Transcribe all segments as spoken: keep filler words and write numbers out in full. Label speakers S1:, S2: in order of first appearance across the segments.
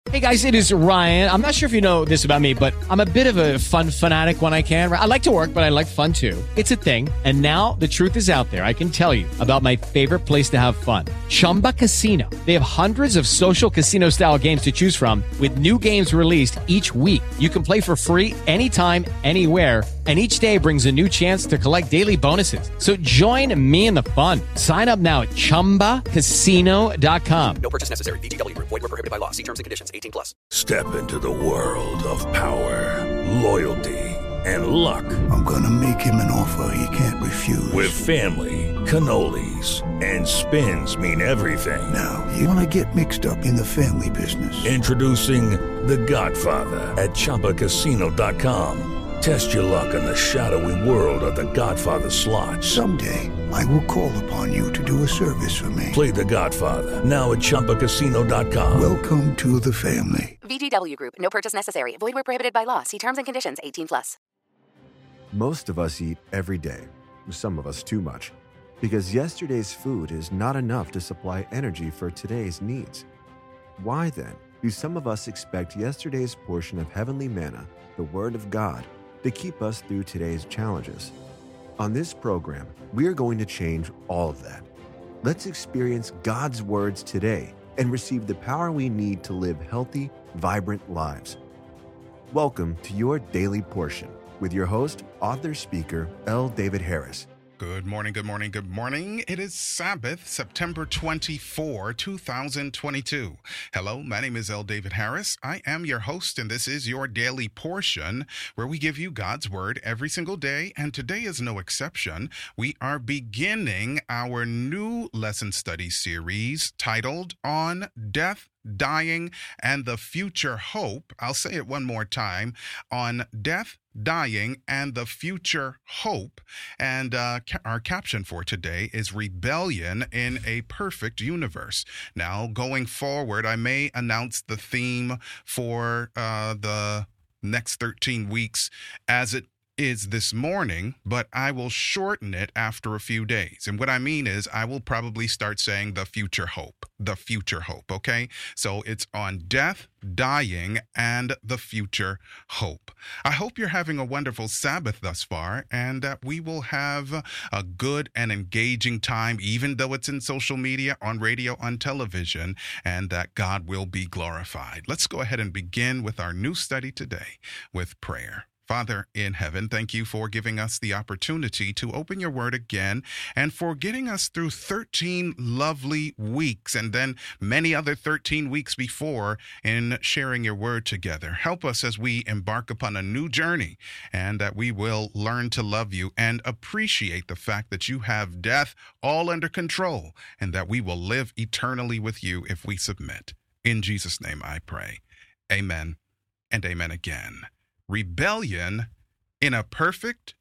S1: Hey guys, it is Ryan. I'm not sure if you know this about me, but I'm a bit of a fun fanatic when I can. I like to work, but I like fun too. It's a thing. And now the truth is out there. I can tell you about my favorite place to have fun. Chumba Casino. They have hundreds of social casino style games to choose from with new games released each week. You can play for free anytime, anywhere. And each day brings a new chance to collect daily bonuses. So join me in the fun. Sign up now at chumba casino dot com.
S2: No purchase necessary. V G W Group. Void where prohibited by law. See terms and conditions. eighteen plus.
S3: Step into the world of power, loyalty, and luck.
S4: I'm gonna make him an offer he can't refuse.
S3: With family, cannolis, and spins mean everything.
S4: Now, you wanna get mixed up in the family business.
S3: Introducing The Godfather at chumba casino dot com. Test your luck in the shadowy world of The Godfather slot.
S4: Someday, I will call upon you to do a service for me.
S3: Play The Godfather, now at chumba casino dot com.
S4: Welcome to the family.
S5: V G W Group. No purchase necessary. Void where prohibited by law. See terms and conditions. eighteen plus.
S6: Most of us eat every day, some of us too much, because yesterday's food is not enough to supply energy for today's needs. Why then do some of us expect yesterday's portion of heavenly manna, the Word of God, to keep us through today's challenges? On this program, we are going to change all of that. Let's experience God's words today and receive the power we need to live healthy, vibrant lives. Welcome to Your Daily Portion with your host, author, speaker, L. David Harris.
S7: Good morning, good morning, good morning. It is Sabbath, September twenty-fourth, two thousand twenty-two. Hello, my name is L. David Harris. I am your host, and this is Your Daily Portion, where we give you God's Word every single day, and today is no exception. We are beginning our new lesson study series titled On Death, Dying, and the Future Hope. I'll say it one more time. On Death, Dying, and the Future Hope. And uh, ca- our caption for today is Rebellion in a Perfect Universe. Now, going forward, I may announce the theme for uh, the next thirteen weeks as it is this morning, but I will shorten it after a few days. And what I mean is I will probably start saying the future hope, the future hope, okay? So it's on death, dying, and the future hope. I hope you're having a wonderful Sabbath thus far, and that we will have a good and engaging time, even though it's in social media, on radio, on television, and that God will be glorified. Let's go ahead and begin with our new study today with prayer. Father in heaven, thank you for giving us the opportunity to open your word again and for getting us through thirteen lovely weeks and then many other thirteen weeks before in sharing your word together. Help us as we embark upon a new journey and that we will learn to love you and appreciate the fact that you have death all under control and that we will live eternally with you if we submit. In Jesus' name I pray. Amen and amen again. Rebellion in a perfect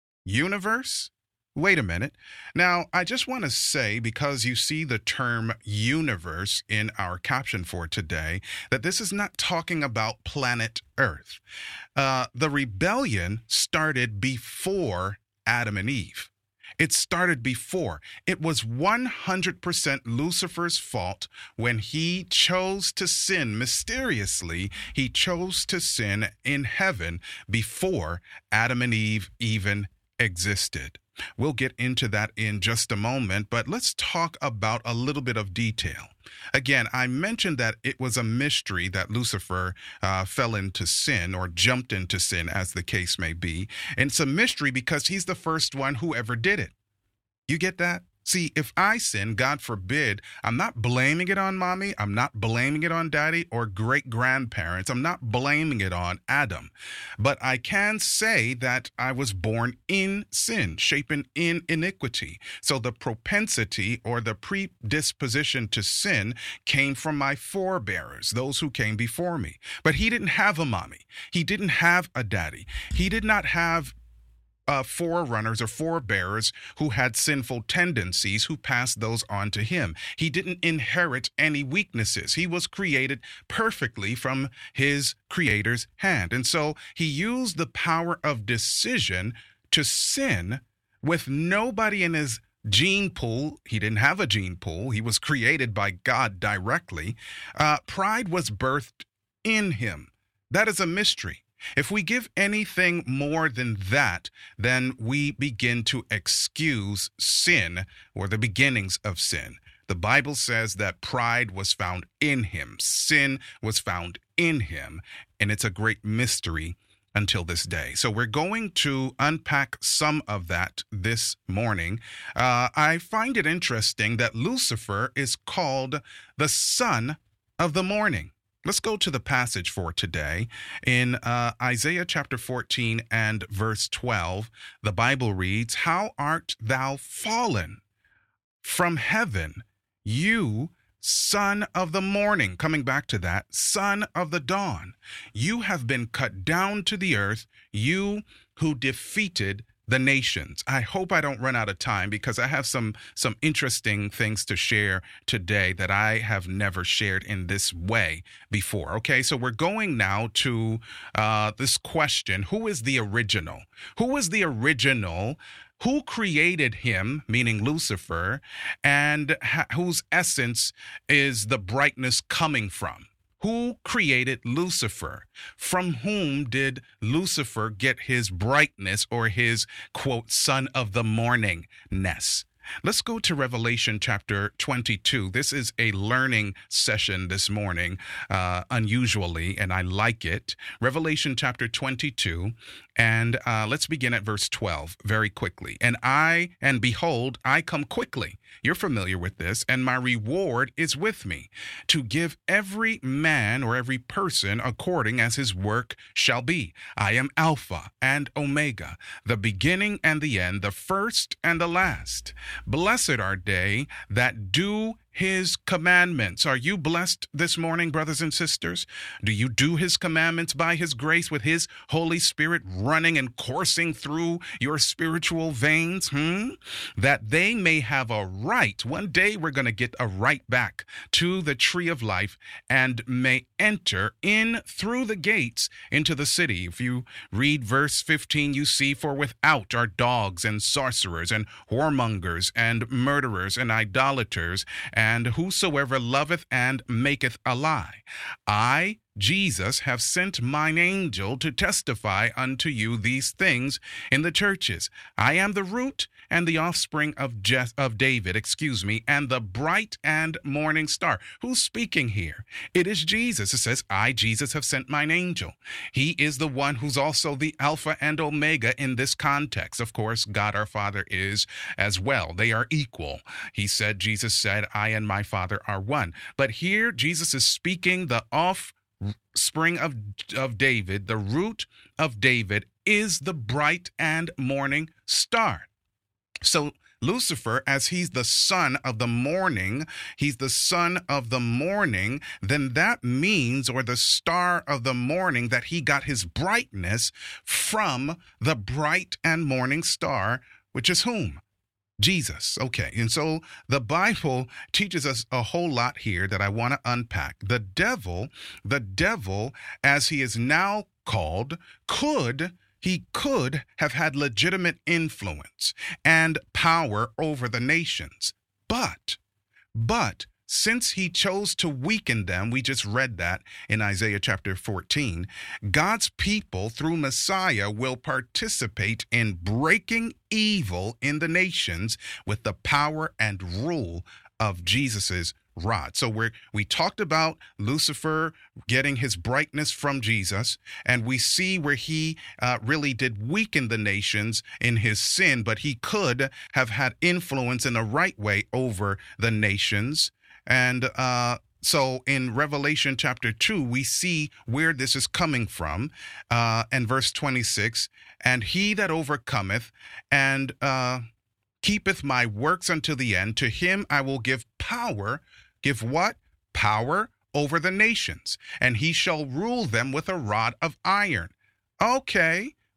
S7: universe? Wait a minute. Now, I just want to say, because you see the term universe in our caption for today, that this is not talking about planet Earth. Uh, the rebellion started before Adam and Eve. It started before. It was one hundred percent Lucifer's fault when he chose to sin mysteriously. He chose to sin in heaven before Adam and Eve even existed. We'll get into that in just a moment, but let's talk about a little bit of detail. Again, I mentioned that it was a mystery that Lucifer uh, fell into sin or jumped into sin, as the case may be. And it's a mystery because he's the first one who ever did it. You get that? See, if I sin, God forbid, I'm not blaming it on mommy. I'm not blaming it on daddy or great grandparents. I'm not blaming it on Adam. But I can say that I was born in sin, shapen in iniquity. So the propensity or the predisposition to sin came from my forebearers, those who came before me. But he didn't have a mommy. He didn't have a daddy. He did not have Uh, forerunners or forebearers who had sinful tendencies who passed those on to him. He didn't inherit any weaknesses. He was created perfectly from his creator's hand. And so he used the power of decision to sin with nobody in his gene pool. He didn't have a gene pool. He was created by God directly. Uh, pride was birthed in him. That is a mystery. If we give anything more than that, then we begin to excuse sin or the beginnings of sin. The Bible says that pride was found in him. Sin was found in him. And it's a great mystery until this day. So we're going to unpack some of that this morning. Uh, I find it interesting that Lucifer is called the son of the morning. Let's go to the passage for today. In uh, Isaiah chapter fourteen and verse twelve, the Bible reads, "How art thou fallen from heaven, you son of the morning," coming back to that, son of the dawn. "You have been cut down to the earth, you who defeated the nations." I hope I don't run out of time because I have some some interesting things to share today that I have never shared in this way before. Okay, so we're going now to uh, this question: who is the original? Who is the original? Who created him, meaning Lucifer, and ha- whose essence is the brightness coming from? Who created Lucifer? From whom did Lucifer get his brightness or his, quote, son of the morning-ness? Let's go to Revelation chapter twenty-two. This is a learning session this morning, uh, unusually, and I like it. Revelation chapter twenty-two, and uh, let's begin at verse twelve very quickly. "And I, and behold, I come quickly." You're familiar with this. "And my reward is with me, to give every man or every person according as his work shall be. I am Alpha and Omega, the beginning and the end, the first and the last. Blessed are they that do his commandments." Are you blessed this morning, brothers and sisters? Do you do his commandments by his grace with his Holy Spirit running and coursing through your spiritual veins? Hmm? "That they may have a right." One day we're going to get a right back to the tree of life, "and may enter in through the gates into the city." If you read verse fifteen, you see, "For without are dogs and sorcerers and whoremongers and murderers and idolaters, and And whosoever loveth and maketh a lie. I, Jesus, have sent mine angel to testify unto you these things in the churches. I am the root and the offspring of Je- of David, excuse me, and the bright and morning star." Who's speaking here? It is Jesus. It says, "I, Jesus, have sent mine angel." He is the one who's also the Alpha and Omega in this context. Of course, God our Father is as well. They are equal. He said, Jesus said, "I and my Father are one." But here Jesus is speaking the offspring of, of David, the root of David is the bright and morning star. So Lucifer, as he's the son of the morning, he's the son of the morning, then that means, or the star of the morning, that he got his brightness from the bright and morning star, which is whom? Jesus. Okay. And so the Bible teaches us a whole lot here that I want to unpack. The devil, the devil, as he is now called, could He could have had legitimate influence and power over the nations. But, but, since he chose to weaken them, we just read that in Isaiah chapter fourteen, God's people through Messiah will participate in breaking evil in the nations with the power and rule of Jesus's rod. So we we talked about Lucifer getting his brightness from Jesus, and we see where he uh, really did weaken the nations in his sin, but he could have had influence in the right way over the nations. And uh, so in Revelation chapter two, we see where this is coming from. Uh, and verse twenty-six, "And he that overcometh and uh, keepeth my works unto the end, to him I will give power." Give what? Power over the nations, and he shall rule them with a rod of iron. Okay,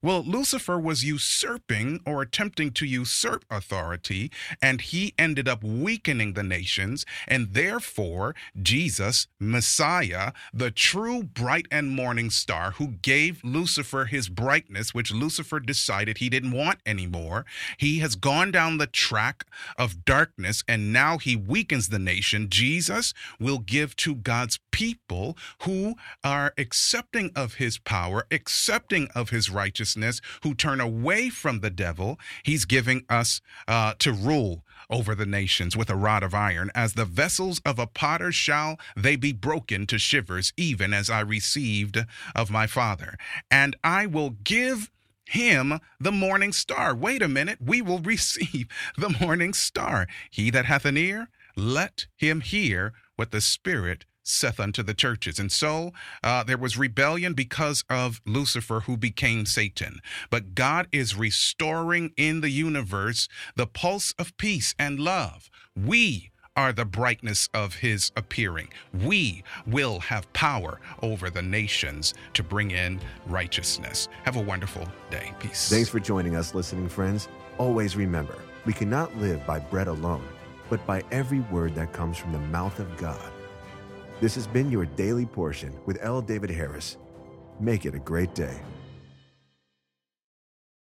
S7: Well, Lucifer was usurping or attempting to usurp authority, and he ended up weakening the nations, and therefore Jesus, Messiah, the true bright and morning star who gave Lucifer his brightness, which Lucifer decided he didn't want anymore, he has gone down the track of darkness, and now he weakens the nation. Jesus will give to God's people who are accepting of his power, accepting of his righteousness, who turn away from the devil. He's giving us uh, to rule over the nations with a rod of iron. As the vessels of a potter shall they be broken to shivers, even as I received of my Father. And I will give him the morning star. Wait a minute, we will receive the morning star. He that hath an ear, let him hear what the Spirit saith unto the churches. And so uh, there was rebellion because of Lucifer, who became Satan. But God is restoring in the universe the pulse of peace and love. We are the brightness of his appearing. We will have power over the nations to bring in righteousness. Have a wonderful day. Peace.
S6: Thanks for joining us, listening friends. Always remember, we cannot live by bread alone, but by every word that comes from the mouth of God. This has been your Daily Portion with L. David Harris. Make it a great day.